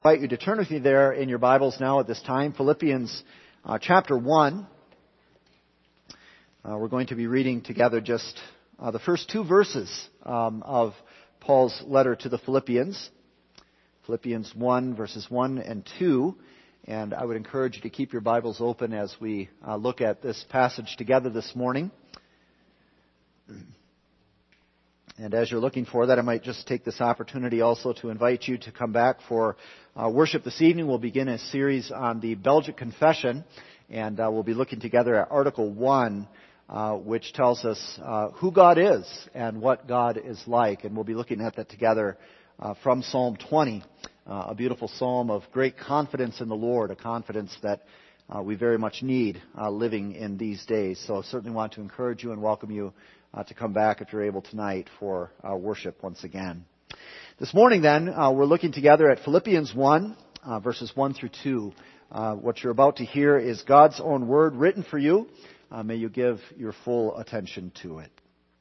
I invite you to turn with me there in your Bibles now at this time, Philippians chapter 1. We're going to be reading together just the first two verses of Paul's letter to the Philippians. Philippians 1, verses 1 and 2. And I would encourage you to keep your Bibles open as we look at this passage together this morning. And as you're looking for that, I might just take this opportunity also to invite you to come back for worship this evening. We'll begin a series on the Belgic Confession, and we'll be looking together at Article 1, which tells us who God is and what God is like. And we'll be looking at that together from Psalm 20, a beautiful psalm of great confidence in the Lord, a confidence that we very much need living in these days. So I certainly want to encourage you and welcome you to come back if you're able tonight for worship once again. This morning then, we're looking together at Philippians 1, verses 1 through 2. What you're about to hear is God's own word written for you. May you give your full attention to it.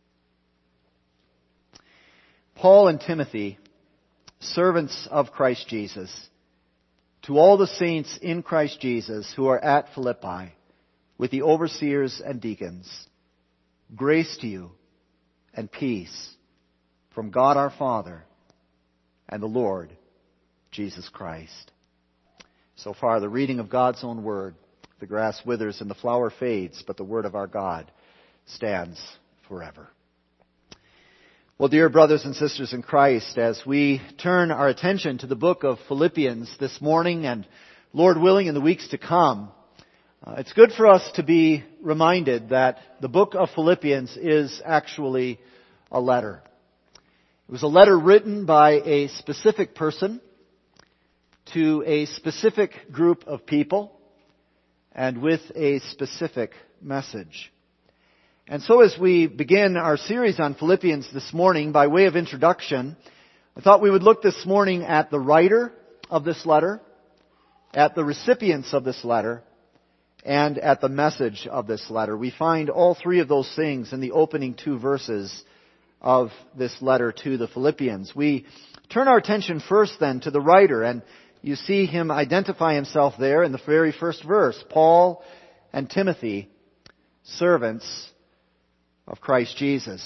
Paul and Timothy, servants of Christ Jesus, to all the saints in Christ Jesus who are at Philippi, with the overseers and deacons, grace to you and peace from God our Father and the Lord Jesus Christ. So far, the reading of God's own word. The grass withers and the flower fades, but the word of our God stands forever. Well, dear brothers and sisters in Christ, as we turn our attention to the book of Philippians this morning and, Lord willing, in the weeks to come, it's good for us to be reminded that the book of Philippians is actually a letter. It was a letter written by a specific person to a specific group of people and with a specific message. And so as we begin our series on Philippians this morning, by way of introduction, I thought we would look this morning at the writer of this letter, at the recipients of this letter, and at the message of this letter. We find all three of those things in the opening two verses of this letter to the Philippians. We turn our attention first then to the writer, and you see him identify himself there in the very first verse. Paul and Timothy, servants of Christ Jesus.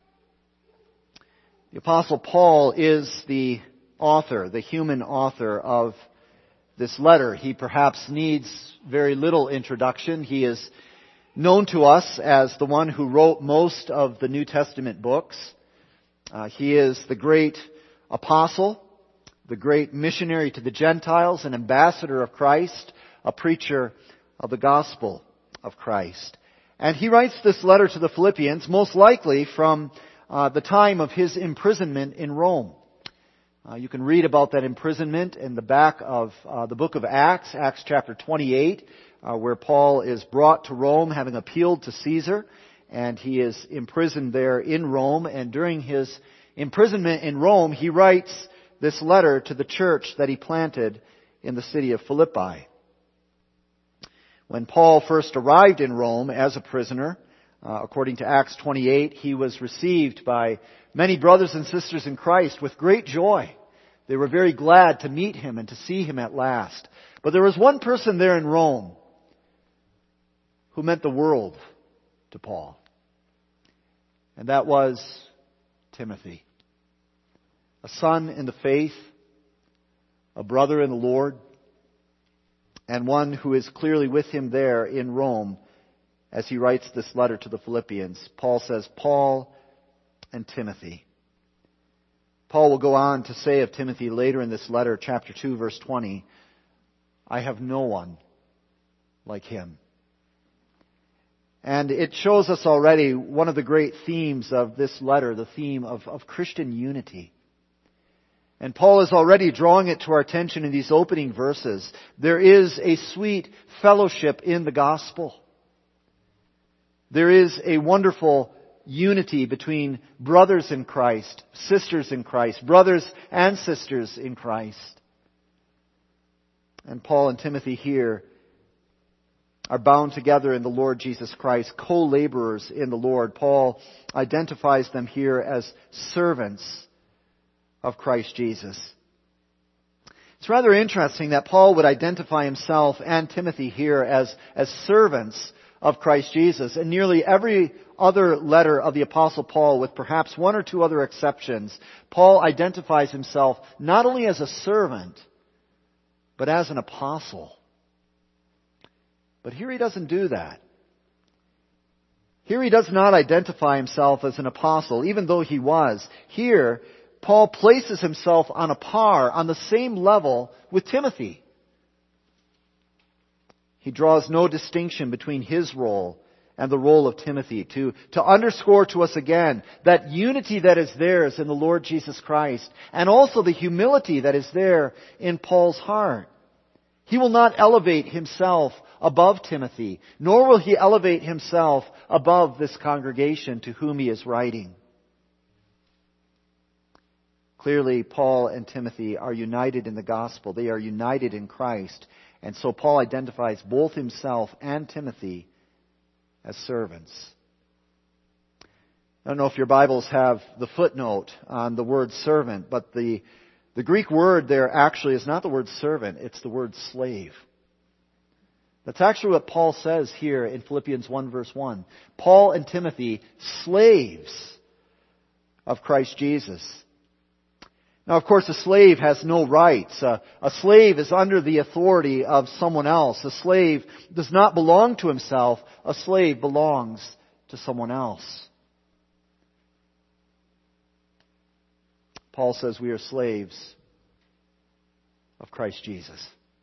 The Apostle Paul is the author, the human author of this letter. He perhaps needs very little introduction. He is known to us as the one who wrote most of the New Testament books. He is the great apostle, the great missionary to the Gentiles, an ambassador of Christ, a preacher of the gospel of Christ. And he writes this letter to the Philippians, most likely from the time of his imprisonment in Rome. You can read about that imprisonment in the back of the book of Acts, Acts chapter 28, where Paul is brought to Rome having appealed to Caesar, and he is imprisoned there in Rome. And during his imprisonment in Rome, he writes this letter to the church that he planted in the city of Philippi. When Paul first arrived in Rome as a prisoner, according to Acts 28, he was received by many brothers and sisters in Christ with great joy. They were very glad to meet him and to see him at last. But there was one person there in Rome who meant the world to Paul. And that was Timothy. A son in the faith, a brother in the Lord, and one who is clearly with him there in Rome as he writes this letter to the Philippians. Paul says, Paul and Timothy. Paul will go on to say of Timothy later in this letter, chapter 2, verse 20, I have no one like him. And it shows us already one of the great themes of this letter, the theme of Christian unity. And Paul is already drawing it to our attention in these opening verses. There is a sweet fellowship in the gospel. There is a wonderful unity between brothers in Christ, sisters in Christ, brothers and sisters in Christ. And Paul and Timothy here are bound together in the Lord Jesus Christ, co-laborers in the Lord. Paul identifies them here as servants of Christ Jesus. It's rather interesting that Paul would identify himself and Timothy here as servants of Christ Jesus. In nearly every other letter of the Apostle Paul, with perhaps one or two other exceptions, Paul identifies himself not only as a servant, but as an apostle. But here he doesn't do that. Here he does not identify himself as an apostle, even though he was. Here, Paul places himself on a par, on the same level with Timothy. He draws no distinction between his role and the role of Timothy to underscore to us again that unity that is theirs in the Lord Jesus Christ, and also the humility that is there in Paul's heart. He will not elevate himself above Timothy, nor will he elevate himself above this congregation to whom he is writing. Clearly, Paul and Timothy are united in the gospel. They are united in Christ. And so Paul identifies both himself and Timothy as servants. I don't know if your Bibles have the footnote on the word servant, but the Greek word there actually is not the word servant, it's the word slave. That's actually what Paul says here in Philippians 1 verse 1. Paul and Timothy, slaves of Christ Jesus. Now, of course, a slave has no rights. A slave is under the authority of someone else. A slave does not belong to himself. A slave belongs to someone else. Paul says we are slaves of Christ Jesus.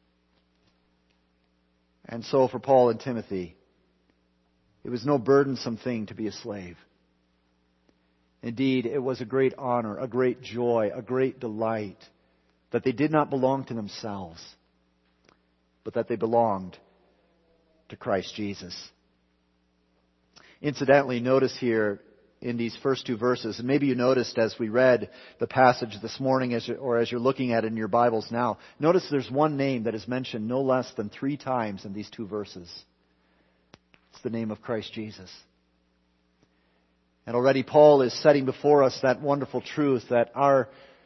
And so for Paul and Timothy, it was no burdensome thing to be a slave. Indeed, it was a great honor, a great joy, a great delight that they did not belong to themselves, but that they belonged to Christ Jesus. Incidentally, notice here in these first two verses, and maybe you noticed as we read the passage this morning or as you're looking at it in your Bibles now, notice there's one name that is mentioned no less than 3 times in these 2 verses. It's the name of Christ Jesus. And already Paul is setting before us that wonderful truth that our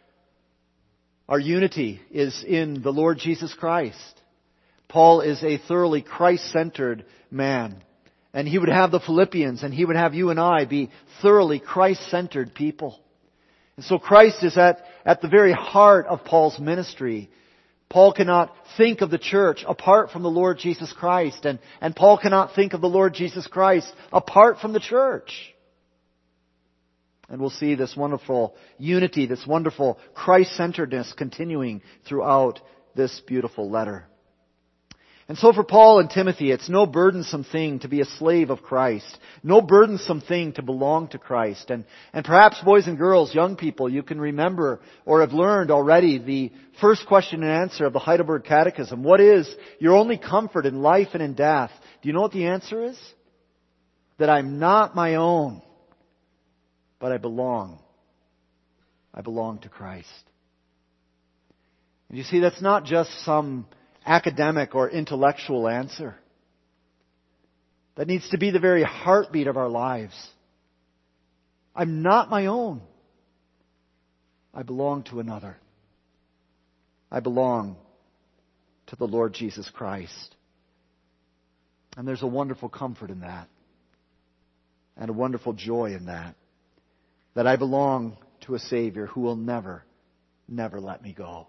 unity is in the Lord Jesus Christ. Paul is a thoroughly Christ-centered man. And he would have the Philippians and he would have you and I be thoroughly Christ-centered people. And so Christ is at the very heart of Paul's ministry. Paul cannot think of the church apart from the Lord Jesus Christ. And Paul cannot think of the Lord Jesus Christ apart from the church. And we'll see this wonderful unity, this wonderful Christ-centeredness continuing throughout this beautiful letter. And so for Paul and Timothy, it's no burdensome thing to be a slave of Christ. No burdensome thing to belong to Christ. And perhaps boys and girls, young people, you can remember or have learned already the first question and answer of the Heidelberg Catechism. What is your only comfort in life and in death? Do you know what the answer is? That I'm not my own, but I belong. I belong to Christ. And you see, that's not just some academic or intellectual answer. That needs to be the very heartbeat of our lives. I'm not my own. I belong to another. I belong to the Lord Jesus Christ. And there's a wonderful comfort in that. And a wonderful joy in that. That I belong to a Savior who will never, never let me go.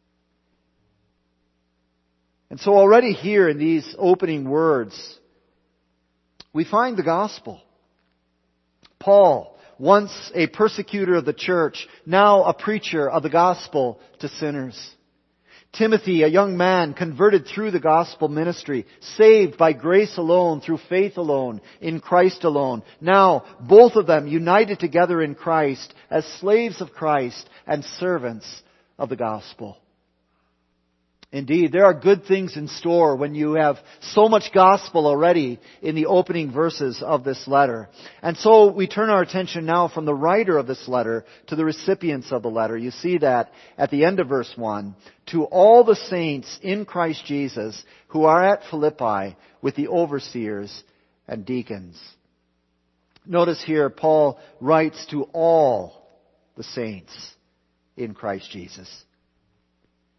And so already here in these opening words, we find the gospel. Paul, once a persecutor of the church, now a preacher of the gospel to sinners. Timothy, a young man converted through the gospel ministry, saved by grace alone, through faith alone, in Christ alone. Now, both of them united together in Christ as slaves of Christ and servants of the gospel. Indeed, there are good things in store when you have so much gospel already in the opening verses of this letter. And so we turn our attention now from the writer of this letter to the recipients of the letter. You see that at the end of verse 1. To all the saints in Christ Jesus who are at Philippi with the overseers and deacons. Notice here, Paul writes to all the saints in Christ Jesus.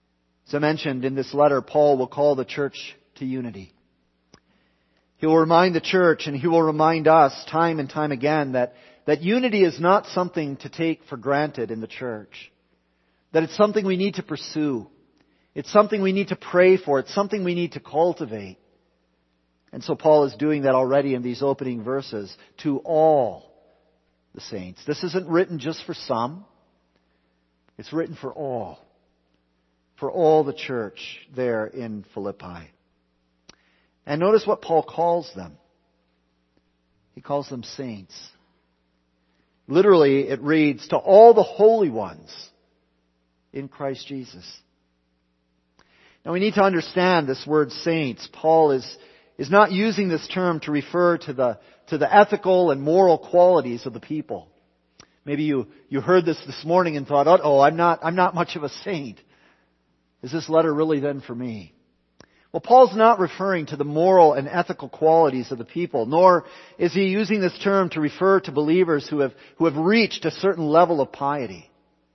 As I mentioned, in this letter, Paul will call the church to unity. He will remind the church, and he will remind us time and time again that unity is not something to take for granted in the church. That it's something we need to pursue. It's something we need to pray for. It's something we need to cultivate. And so Paul is doing that already in these opening verses to all the saints. This isn't written just for some. It's written for all. For all the church there in Philippi. And notice what Paul calls them. He calls them saints. Literally, it reads, to all the holy ones in Christ Jesus. Now we need to understand this word saints. Paul is not using this term to refer to the ethical and moral qualities of the people. Maybe you heard this morning and thought, I'm not much of a saint. Is this letter really then for me? Well, Paul's not referring to the moral and ethical qualities of the people, nor is he using this term to refer to believers who have reached a certain level of piety.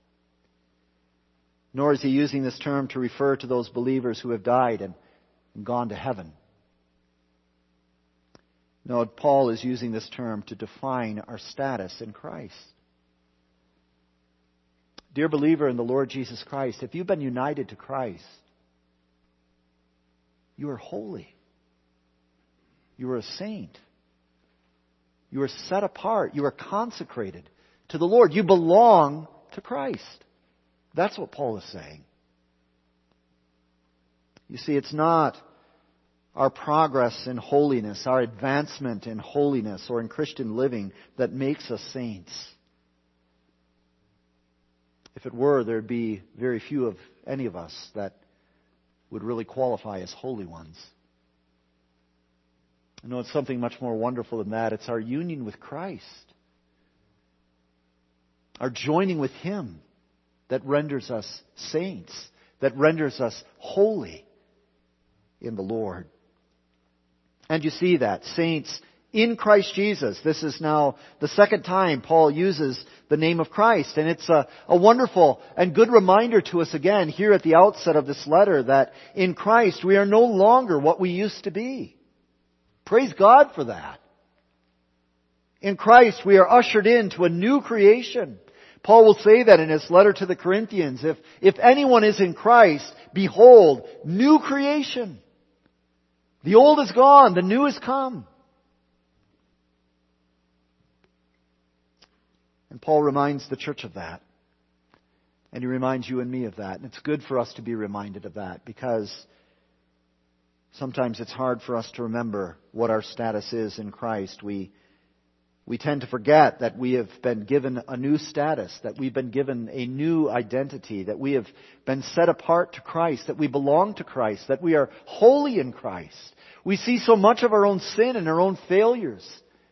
Nor is he using this term to refer to those believers who have died and gone to heaven. No, Paul is using this term to define our status in Christ. Dear believer in the Lord Jesus Christ, if you've been united to Christ, you are holy. You are a saint. You are set apart. You are consecrated to the Lord. You belong to Christ. That's what Paul is saying. You see, it's not our progress in holiness, our advancement in holiness or in Christian living that makes us saints. If it were, there'd be very few of any of us that would really qualify as holy ones. I know it's something much more wonderful than that. It's our union with Christ, our joining with Him, that renders us saints, that renders us holy in the Lord. And you see that, saints in Christ Jesus. This is now the second time Paul uses the name of Christ. And it's a wonderful and good reminder to us again here at the outset of this letter that in Christ we are no longer what we used to be. Praise God for that. In Christ we are ushered into a new creation. Paul will say that in his letter to the Corinthians. If anyone is in Christ, behold, new creation. The old is gone, the new has come. And Paul reminds the church of that. And he reminds you and me of that. And it's good for us to be reminded of that because sometimes it's hard for us to remember what our status is in Christ. We tend to forget that we have been given a new status, that we've been given a new identity, that we have been set apart to Christ, that we belong to Christ, that we are holy in Christ. We see so much of our own sin and our own failures.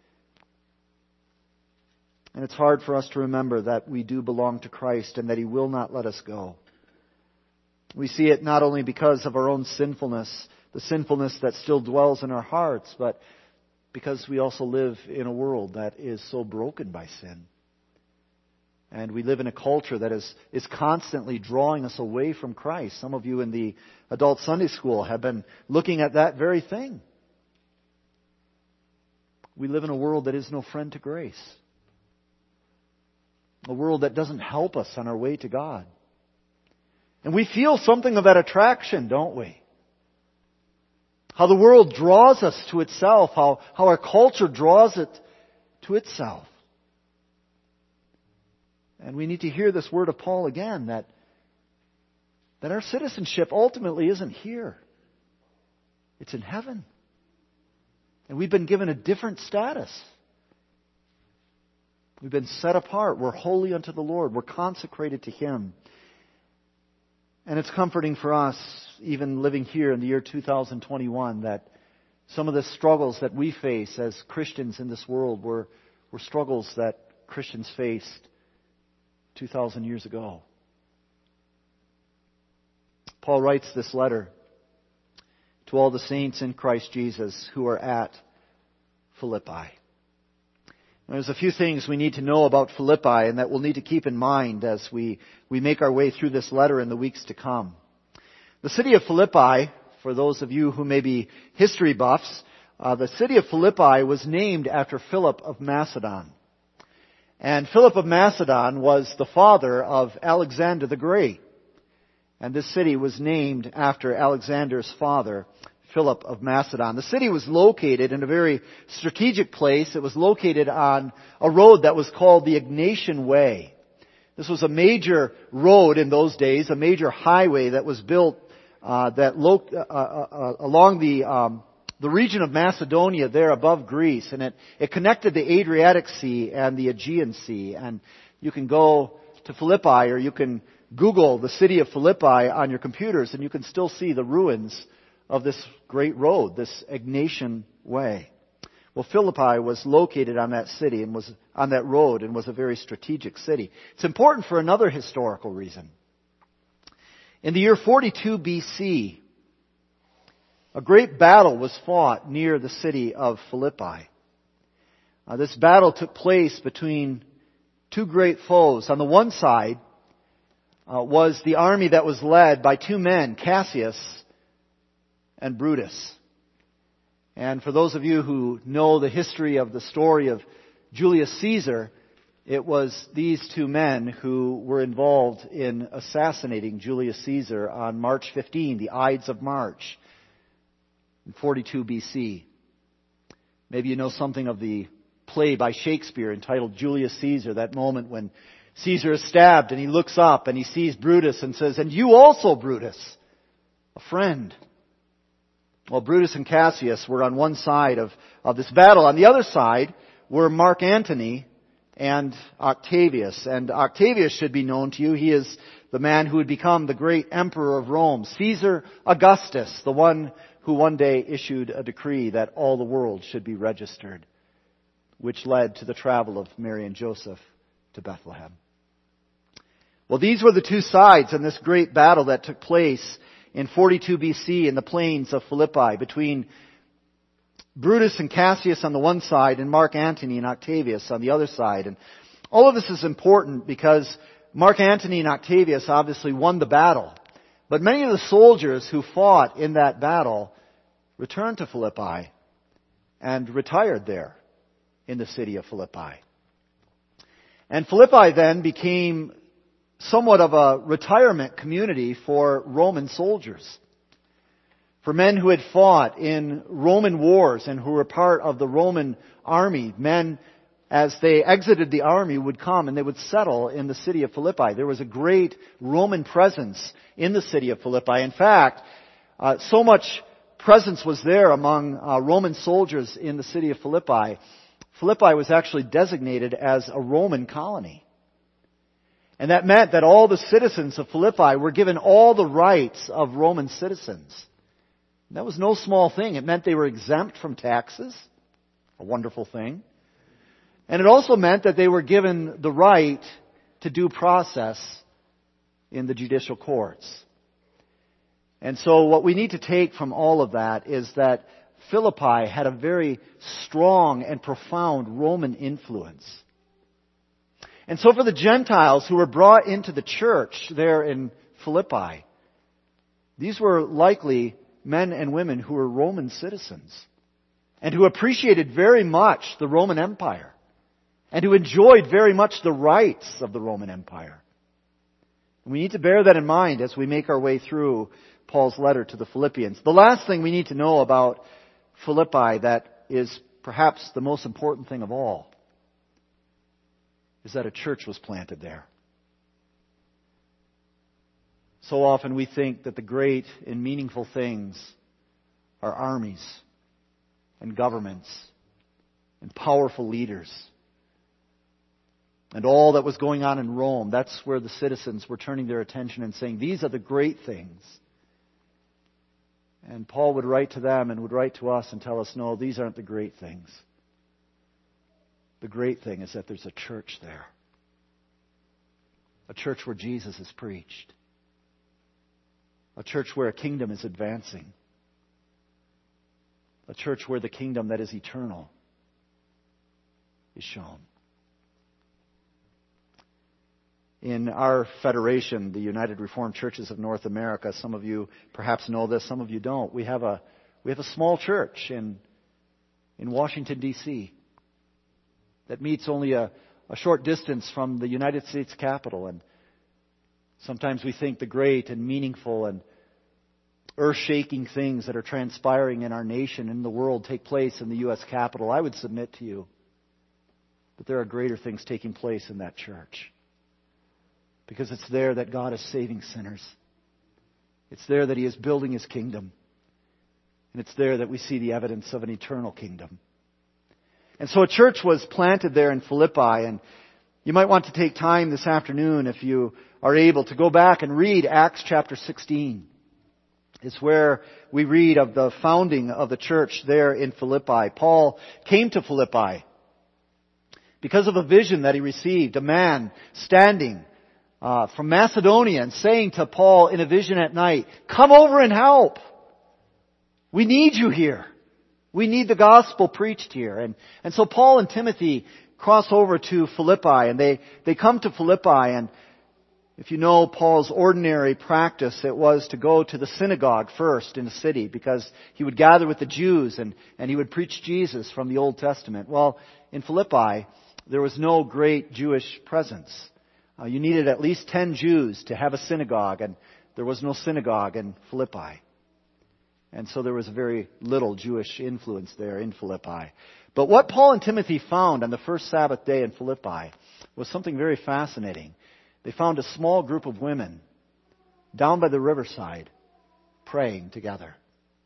And it's hard for us to remember that we do belong to Christ and that He will not let us go. We see it not only because of our own sinfulness, the sinfulness that still dwells in our hearts, but because we also live in a world that is so broken by sin. And we live in a culture that is constantly drawing us away from Christ. Some of you in the adult Sunday school have been looking at that very thing. We live in a world that is no friend to grace. A world that doesn't help us on our way to God. And we feel something of that attraction, don't we? How the world draws us to itself, how our culture draws it to itself. And we need to hear this word of Paul again, that our citizenship ultimately isn't here. It's in heaven. And we've been given a different status. We've been set apart. We're holy unto the Lord. We're consecrated to Him. And it's comforting for us, even living here in the year 2021, that some of the struggles that we face as Christians in this world were struggles that Christians faced 2,000 years ago. Paul writes this letter to all the saints in Christ Jesus who are at Philippi. There's a few things we need to know about Philippi and that we'll need to keep in mind as we make our way through this letter in the weeks to come. The city of Philippi, for those of you who may be history buffs, the city of Philippi was named after Philip of Macedon. And Philip of Macedon was the father of Alexander the Great. And this city was named after Alexander's father, Philip of Macedon. The city was located in a very strategic place. It was located on a road that was called the Egnatian Way. This was a major road in those days, a major highway that was built along the region of Macedonia there above Greece, and it connected the Adriatic Sea and the Aegean Sea. And you can go to Philippi, or you can Google the city of Philippi on your computers, and you can still see the ruins of this great road, this Egnatian Way. Well, Philippi was located on that city and was on that road and was a very strategic city. It's important for another historical reason. In the year 42 BC, a great battle was fought near the city of Philippi. This battle took place between two great foes. On the one side was the army that was led by two men, Cassius and Brutus. And for those of you who know the history of the story of Julius Caesar, it was these two men who were involved in assassinating Julius Caesar on March 15, the Ides of March, in 42 BC. Maybe you know something of the play by Shakespeare entitled Julius Caesar, that moment when Caesar is stabbed and he looks up and he sees Brutus and says, "And you also, Brutus, a friend." Well, Brutus and Cassius were on one side of this battle. On the other side were Mark Antony and Octavius. And Octavius should be known to you. He is the man who would become the great emperor of Rome, Caesar Augustus, the one who one day issued a decree that all the world should be registered, which led to the travel of Mary and Joseph to Bethlehem. Well, these were the two sides in this great battle that took place in 42 BC in the plains of Philippi between Brutus and Cassius on the one side and Mark Antony and Octavius on the other side. And all of this is important because Mark Antony and Octavius obviously won the battle. But many of the soldiers who fought in that battle returned to Philippi and retired there in the city of Philippi. And Philippi then became somewhat of a retirement community for Roman soldiers. For men who had fought in Roman wars and who were part of the Roman army, men, as they exited the army, would come and they would settle in the city of Philippi. There was a great Roman presence in the city of Philippi. In fact, so much presence was there among Roman soldiers in the city of Philippi. Philippi was actually designated as a Roman colony. And that meant that all the citizens of Philippi were given all the rights of Roman citizens. And that was no small thing. It meant they were exempt from taxes, a wonderful thing. And it also meant that they were given the right to due process in the judicial courts. And so what we need to take from all of that is that Philippi had a very strong and profound Roman influence. And so for the Gentiles who were brought into the church there in Philippi, these were likely men and women who were Roman citizens and who appreciated very much the Roman Empire and who enjoyed very much the rights of the Roman Empire. And we need to bear that in mind as we make our way through Paul's letter to the Philippians. The last thing we need to know about Philippi that is perhaps the most important thing of all is that a church was planted there. So often we think that the great and meaningful things are armies and governments and powerful leaders. And all that was going on in Rome, that's where the citizens were turning their attention and saying, these are the great things. And Paul would write to them and would write to us and tell us, no, these aren't the great things. The great thing is that there's a church there. A church where Jesus is preached. A church where a kingdom is advancing. A church where the kingdom that is eternal is shown. In our federation, the United Reformed Churches of North America, some of you perhaps know this, some of you don't. We have a small church in Washington, D.C. that meets only a short distance from the United States Capitol. And sometimes we think the great and meaningful and earth-shaking things that are transpiring in our nation and in the world take place in the U.S. Capitol. I would submit to you that there are greater things taking place in that church. Because it's there that God is saving sinners. It's there that He is building His kingdom. And it's there that we see the evidence of an eternal kingdom. And so a church was planted there in Philippi, and you might want to take time this afternoon, if you are able, to go back and read Acts chapter 16. It's where we read of the founding of the church there in Philippi. Paul came to Philippi because of a vision that he received. A man standing from Macedonia and saying to Paul in a vision at night, "Come over and help. We need you here. We need the gospel preached here." And so Paul and Timothy cross over to Philippi, and they come to Philippi. And if you know Paul's ordinary practice, it was to go to the synagogue first in the city, because he would gather with the Jews and he would preach Jesus from the Old Testament. Well, in Philippi, there was no great Jewish presence. You needed at least 10 Jews to have a synagogue, and there was no synagogue in Philippi. And so there was very little Jewish influence there in Philippi. But what Paul and Timothy found on the first Sabbath day in Philippi was something very fascinating. They found a small group of women down by the riverside praying together.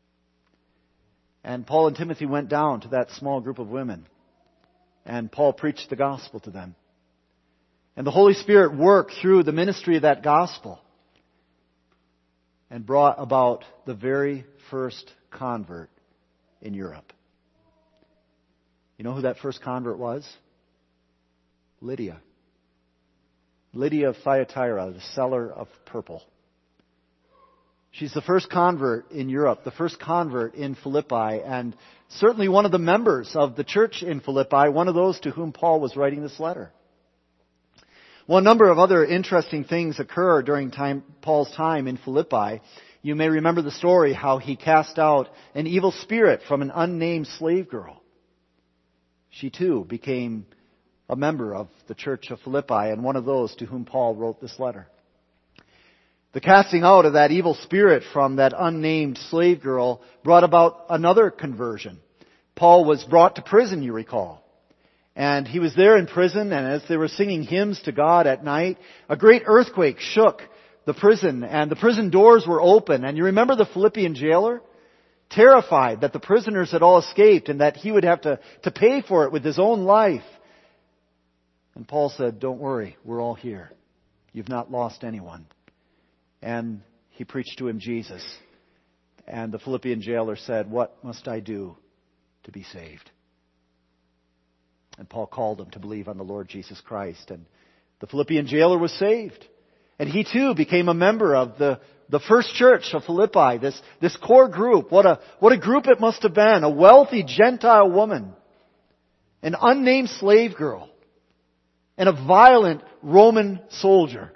And Paul and Timothy went down to that small group of women, and Paul preached the gospel to them. And the Holy Spirit worked through the ministry of that gospel and brought about the very first convert in Europe. You know who that first convert was? Lydia. Lydia of Thyatira, the seller of purple. She's the first convert in Europe, the first convert in Philippi, and certainly one of the members of the church in Philippi, one of those to whom Paul was writing this letter. Well, a number of other interesting things occur during Paul's time in Philippi. You may remember the story how he cast out an evil spirit from an unnamed slave girl. She too became a member of the church of Philippi, and one of those to whom Paul wrote this letter. The casting out of that evil spirit from that unnamed slave girl brought about another conversion. Paul was brought to prison, you recall. And he was there in prison, and as they were singing hymns to God at night, a great earthquake shook the prison, and the prison doors were open. And you remember the Philippian jailer? Terrified that the prisoners had all escaped and that he would have to pay for it with his own life. And Paul said, "Don't worry, we're all here. You've not lost anyone." And he preached to him Jesus. And the Philippian jailer said, "What must I do to be saved?" And Paul called him to believe on the Lord Jesus Christ. And the Philippian jailer was saved. And he too became a member of the first church of Philippi, this core group. What a group it must have been. A wealthy Gentile woman, an unnamed slave girl, and a violent Roman soldier.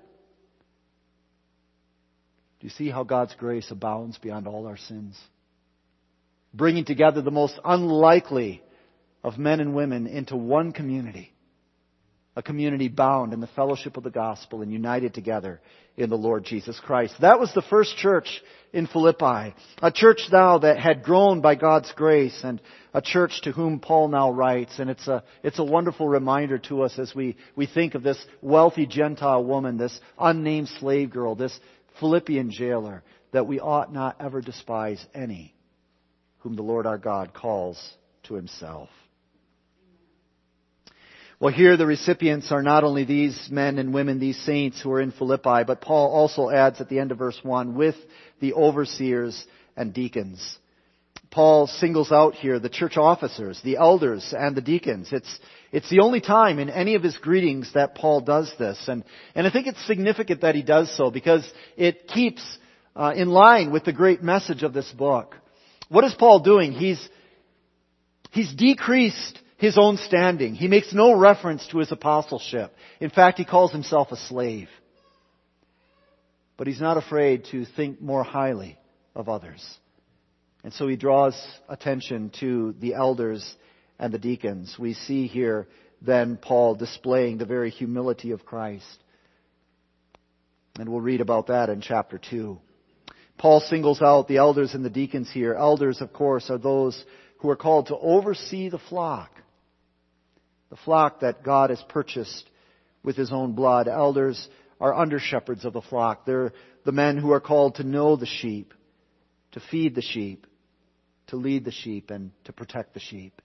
Do you see how God's grace abounds beyond all our sins? Bringing together the most unlikely of men and women into one community. A community bound in the fellowship of the gospel and united together in the Lord Jesus Christ. That was the first church in Philippi. A church now that had grown by God's grace, and a church to whom Paul now writes. And it's a wonderful reminder to us as we think of this wealthy Gentile woman, this unnamed slave girl, this Philippian jailer, that we ought not ever despise any whom the Lord our God calls to Himself. Well, here the recipients are not only these men and women, these saints who are in Philippi, but Paul also adds at the end of verse 1, with the overseers and deacons. Paul singles out here the church officers, the elders, and the deacons. It's the only time in any of his greetings that Paul does this. And I think it's significant that he does so because it keeps in line with the great message of this book. What is Paul doing? He's decreased his own standing. He makes no reference to his apostleship. In fact, he calls himself a slave. But he's not afraid to think more highly of others. And so he draws attention to the elders and the deacons. We see here then Paul displaying the very humility of Christ. And we'll read about that in chapter 2. Paul singles out the elders and the deacons here. Elders, of course, are those who are called to oversee the flock. The flock that God has purchased with His own blood. Elders are under-shepherds of the flock. They're the men who are called to know the sheep, to feed the sheep, to lead the sheep, and to protect the sheep.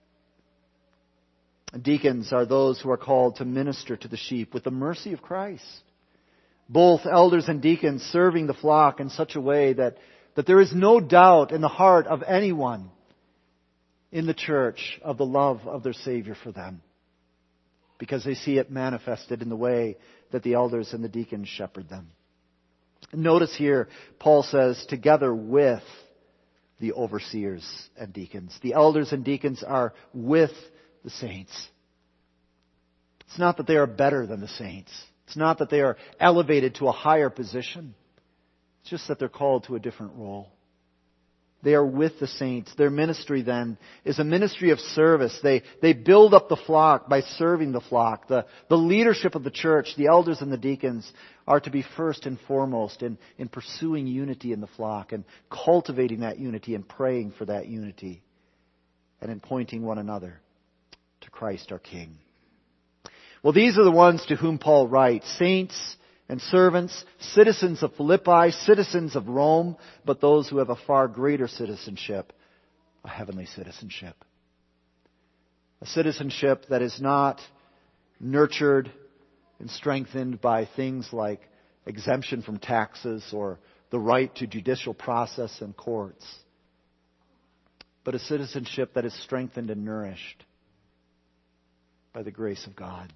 Deacons are those who are called to minister to the sheep with the mercy of Christ. Both elders and deacons serving the flock in such a way that there is no doubt in the heart of anyone in the church of the love of their Savior for them, because they see it manifested in the way that the elders and the deacons shepherd them. Notice here, Paul says, together with the overseers and deacons. The elders and deacons are with the saints. It's not that they are better than the saints. It's not that they are elevated to a higher position. It's just that they're called to a different role. They are with the saints. Their ministry then is a ministry of service. They build up the flock by serving the flock. The leadership of the church, the elders and the deacons, are to be first and foremost in pursuing unity in the flock and cultivating that unity and praying for that unity and in pointing one another to Christ our King. Well, these are the ones to whom Paul writes, saints and servants, citizens of Philippi, citizens of Rome, but those who have a far greater citizenship, a heavenly citizenship. A citizenship that is not nurtured and strengthened by things like exemption from taxes or the right to judicial process and courts, but a citizenship that is strengthened and nourished by the grace of God.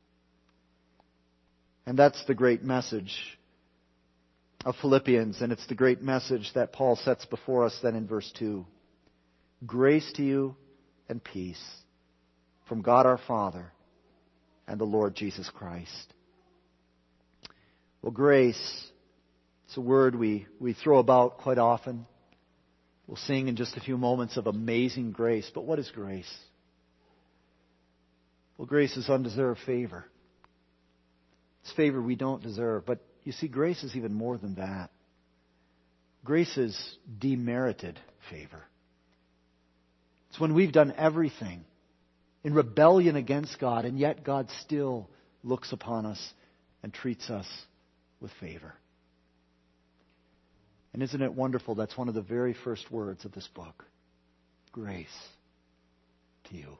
And that's the great message of Philippians, and it's the great message that Paul sets before us then in verse 2. Grace to you and peace from God our Father and the Lord Jesus Christ. Well, grace, it's a word we throw about quite often. We'll sing in just a few moments of amazing grace, but what is grace? Well, grace is undeserved favor. It's favor we don't deserve. But you see, grace is even more than that. Grace is demerited favor. It's when we've done everything in rebellion against God, and yet God still looks upon us and treats us with favor. And isn't it wonderful? That's one of the very first words of this book. Grace to you.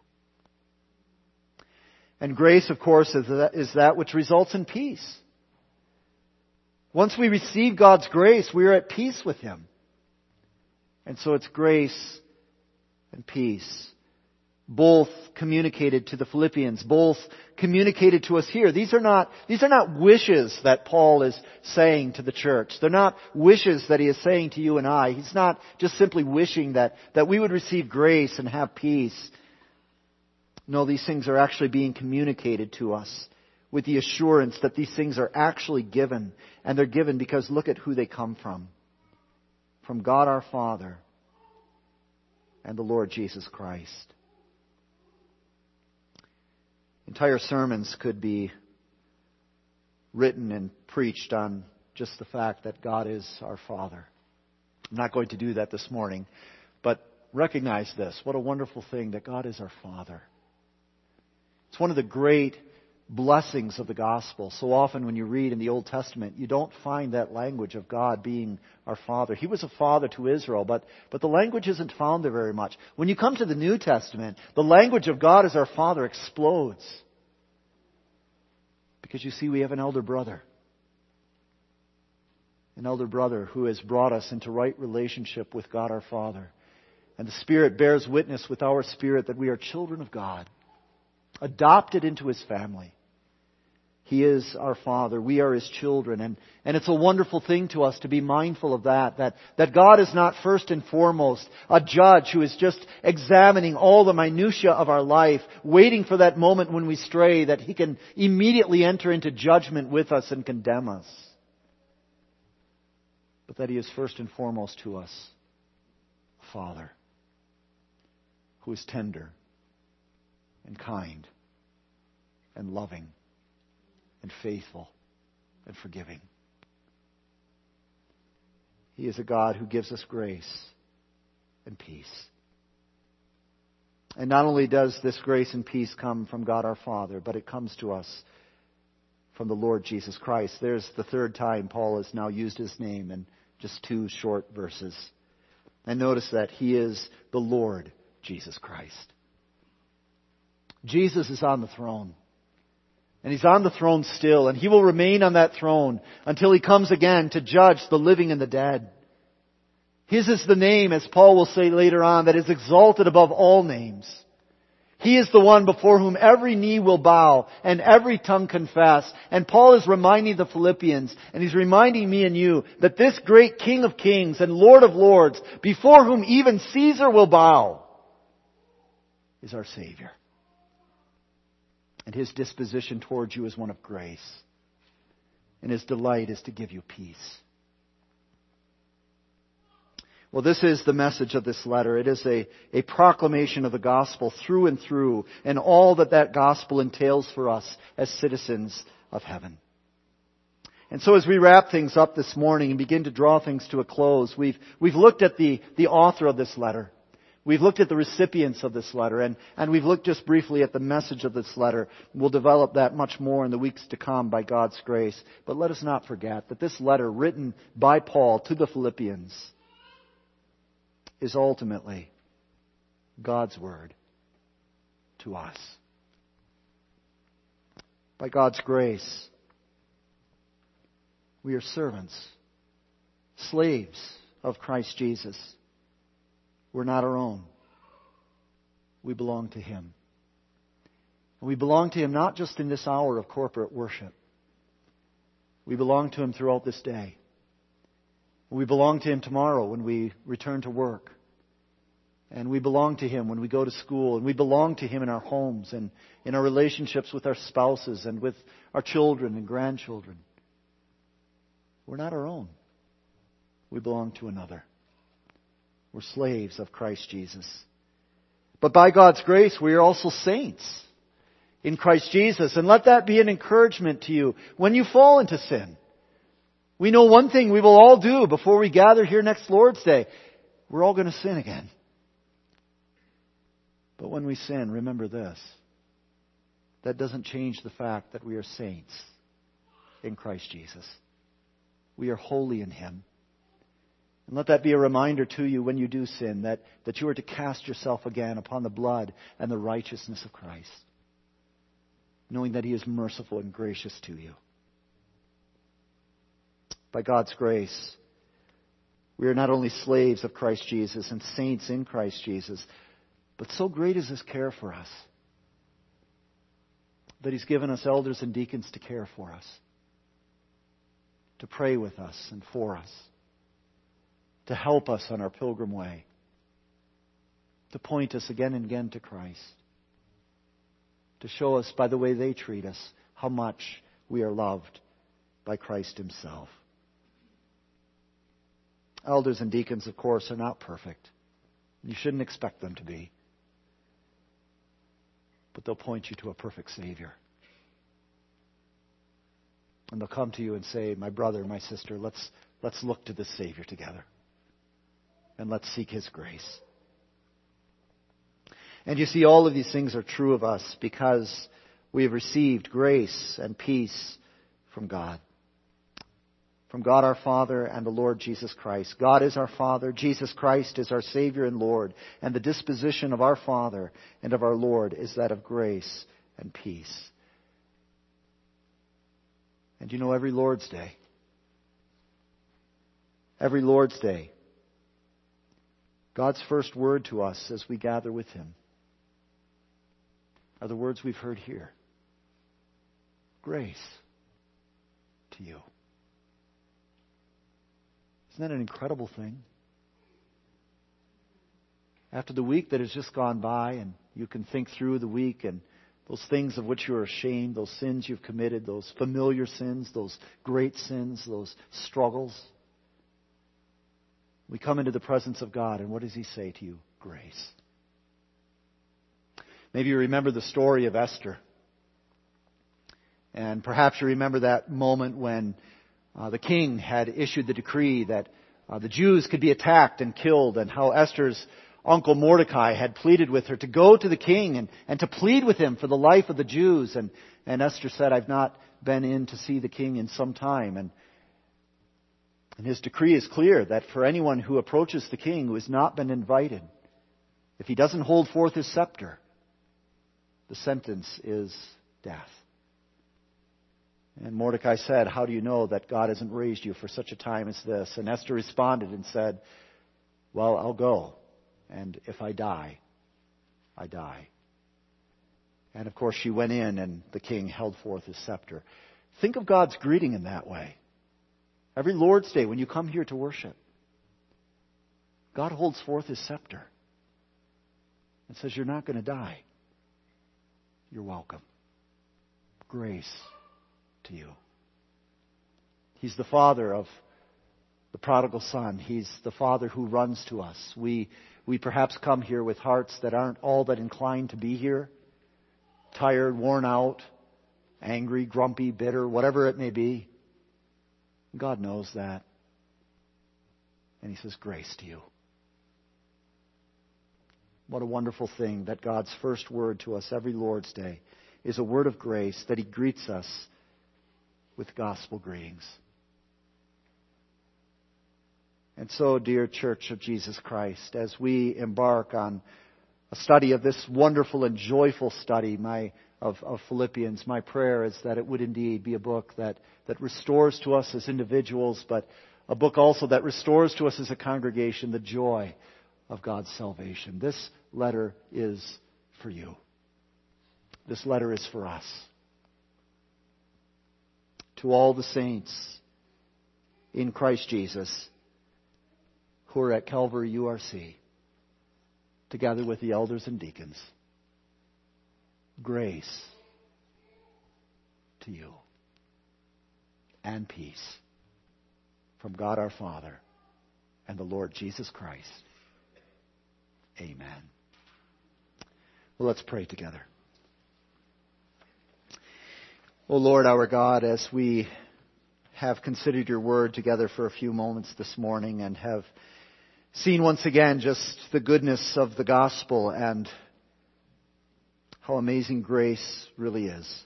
And grace, of course, is that which results in peace. Once we receive God's grace, we are at peace with Him. And so it's grace and peace, both communicated to the Philippians, both communicated to us here. These are not wishes that Paul is saying to the church. They're not wishes that he is saying to you and I. He's not just simply wishing that we would receive grace and have peace. No, these things are actually being communicated to us with the assurance that these things are actually given. And they're given because look at who they come from. From God our Father and the Lord Jesus Christ. Entire sermons could be written and preached on just the fact that God is our Father. I'm not going to do that this morning, but recognize this. What a wonderful thing that God is our Father. It's one of the great blessings of the gospel. So often when you read in the Old Testament, you don't find that language of God being our Father. He was a father to Israel, but the language isn't found there very much. When you come to the New Testament, the language of God as our Father explodes. Because you see, we have an elder brother. An elder brother who has brought us into right relationship with God our Father. And the Spirit bears witness with our spirit that we are children of God, adopted into His family. He is our Father. We are His children. And it's a wonderful thing to us to be mindful of that God is not first and foremost a judge who is just examining all the minutiae of our life, waiting for that moment when we stray, that He can immediately enter into judgment with us and condemn us. But that He is first and foremost to us a Father who is tender and kind and loving and faithful and forgiving. He is a God who gives us grace and peace. And not only does this grace and peace come from God our Father, but it comes to us from the Lord Jesus Christ. There's the third time Paul has now used His name in just 2 short verses. And notice that He is the Lord Jesus Christ. Jesus is on the throne. And He's on the throne still. And He will remain on that throne until He comes again to judge the living and the dead. His is the name, as Paul will say later on, that is exalted above all names. He is the one before whom every knee will bow and every tongue confess. And Paul is reminding the Philippians, and he's reminding me and you, that this great King of Kings and Lord of Lords, before whom even Caesar will bow, is our Savior. And His disposition towards you is one of grace. And His delight is to give you peace. Well, this is the message of this letter. It is a proclamation of the gospel through and through, and all that gospel entails for us as citizens of heaven. And so as we wrap things up this morning and begin to draw things to a close, we've looked at the author of this letter. We've looked at the recipients of this letter, and we've looked just briefly at the message of this letter. We'll develop that much more in the weeks to come by God's grace. But let us not forget that this letter written by Paul to the Philippians is ultimately God's word to us. By God's grace, we are servants, slaves of Christ Jesus. We're not our own. We belong to Him. And we belong to Him not just in this hour of corporate worship. We belong to Him throughout this day. We belong to Him tomorrow when we return to work. And we belong to Him when we go to school. And we belong to Him in our homes and in our relationships with our spouses and with our children and grandchildren. We're not our own. We belong to another. We're slaves of Christ Jesus. But by God's grace, we are also saints in Christ Jesus. And let that be an encouragement to you when you fall into sin. We know one thing we will all do before we gather here next Lord's Day. We're all going to sin again. But when we sin, remember this. That doesn't change the fact that we are saints in Christ Jesus. We are holy in Him. And let that be a reminder to you when you do sin that you are to cast yourself again upon the blood and the righteousness of Christ, knowing that He is merciful and gracious to you. By God's grace, we are not only slaves of Christ Jesus and saints in Christ Jesus, but so great is His care for us that He's given us elders and deacons to care for us, to pray with us and for us, to help us on our pilgrim way, to point us again and again to Christ, to show us by the way they treat us how much we are loved by Christ Himself. Elders and deacons, of course, are not perfect. You shouldn't expect them to be. But they'll point you to a perfect Savior. And they'll come to you and say, my brother, my sister, let's look to this Savior together. And let's seek His grace. And you see, all of these things are true of us because we have received grace and peace from God. From God our Father and the Lord Jesus Christ. God is our Father. Jesus Christ is our Savior and Lord. And the disposition of our Father and of our Lord is that of grace and peace. And you know, every Lord's Day, God's first word to us as we gather with Him are the words we've heard here. Grace to you. Isn't that an incredible thing? After the week that has just gone by, and you can think through the week and those things of which you are ashamed, those sins you've committed, those familiar sins, those great sins, those struggles. We come into the presence of God, and what does He say to you? Grace. Maybe you remember the story of Esther. And perhaps you remember that moment when the king had issued the decree that the Jews could be attacked and killed, and how Esther's uncle Mordecai had pleaded with her to go to the king and to plead with him for the life of the Jews. And Esther said, I've not been in to see the king in some time. And his decree is clear that for anyone who approaches the king who has not been invited, if he doesn't hold forth his scepter, the sentence is death. And Mordecai said, how do you know that God hasn't raised you for such a time as this? And Esther responded and said, well, I'll go. And if I die, I die. And of course she went in, and the king held forth his scepter. Think of God's greeting in that way. Every Lord's Day when you come here to worship, God holds forth His scepter and says, you're not going to die. You're welcome. Grace to you. He's the Father of the prodigal son. He's the Father who runs to us. We perhaps come here with hearts that aren't all that inclined to be here. Tired, worn out, angry, grumpy, bitter, whatever it may be. God knows that. And He says, grace to you. What a wonderful thing that God's first word to us every Lord's Day is a word of grace, that He greets us with gospel greetings. And so, dear Church of Jesus Christ, as we embark on a study of this wonderful and joyful study of Philippians, my prayer is that it would indeed be a book that restores to us as individuals, but a book also that restores to us as a congregation the joy of God's salvation. This letter is for you. This letter is for us. To all the saints in Christ Jesus who are at Calvary URC, together with the elders and deacons, grace to you and peace from God our Father and the Lord Jesus Christ. Amen. Well, let's pray together. O Lord, our God, as we have considered your word together for a few moments this morning and have seen once again just the goodness of the gospel and how amazing grace really is,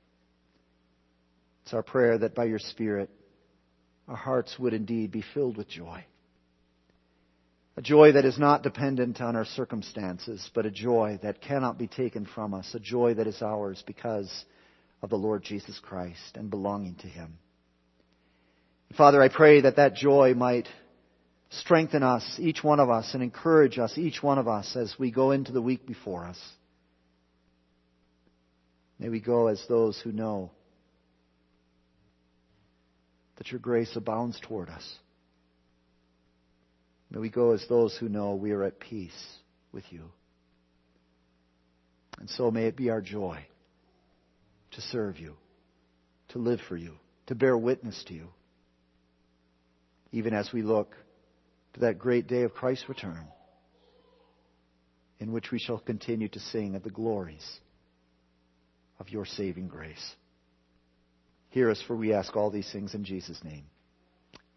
it's our prayer that by your Spirit our hearts would indeed be filled with joy. A joy that is not dependent on our circumstances, but a joy that cannot be taken from us, a joy that is ours because of the Lord Jesus Christ and belonging to Him. Father, I pray that that joy might strengthen us, each one of us, and encourage us, each one of us, as we go into the week before us. May we go as those who know that your grace abounds toward us. May we go as those who know we are at peace with you. And so may it be our joy to serve you, to live for you, to bear witness to you, even as we look to that great day of Christ's return, in which we shall continue to sing of the glories of your saving grace. Hear us, for we ask all these things in Jesus' name.